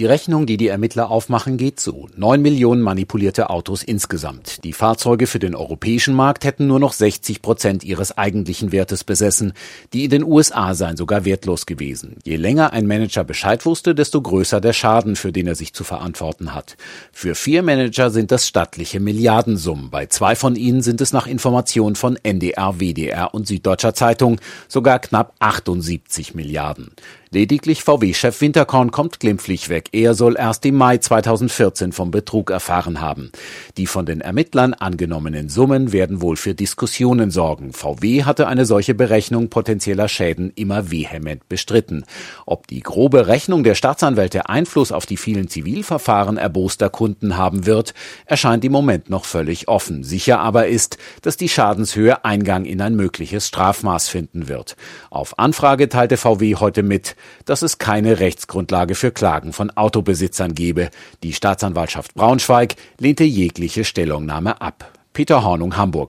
Die Rechnung, die die Ermittler aufmachen, geht so. 9 Millionen manipulierte Autos insgesamt. Die Fahrzeuge für den europäischen Markt hätten nur noch 60% ihres eigentlichen Wertes besessen. Die in den USA seien sogar wertlos gewesen. Je länger ein Manager Bescheid wusste, desto größer der Schaden, für den er sich zu verantworten hat. Für 4 Manager sind das stattliche Milliardensummen. Bei 2 von ihnen sind es nach Informationen von NDR, WDR und Süddeutscher Zeitung sogar knapp 78 Milliarden. Lediglich VW-Chef Winterkorn kommt glimpflich weg. Er soll erst im Mai 2014 vom Betrug erfahren haben. Die von den Ermittlern angenommenen Summen werden wohl für Diskussionen sorgen. VW hatte eine solche Berechnung potenzieller Schäden immer vehement bestritten. Ob die grobe Rechnung der Staatsanwälte Einfluss auf die vielen Zivilverfahren erboster Kunden haben wird, erscheint im Moment noch völlig offen. Sicher aber ist, dass die Schadenshöhe Eingang in ein mögliches Strafmaß finden wird. Auf Anfrage teilte VW heute mit, dass es keine Rechtsgrundlage für Klagen von Autobesitzern gebe. Die Staatsanwaltschaft Braunschweig lehnte jegliche Stellungnahme ab. Peter Hornung, Hamburg.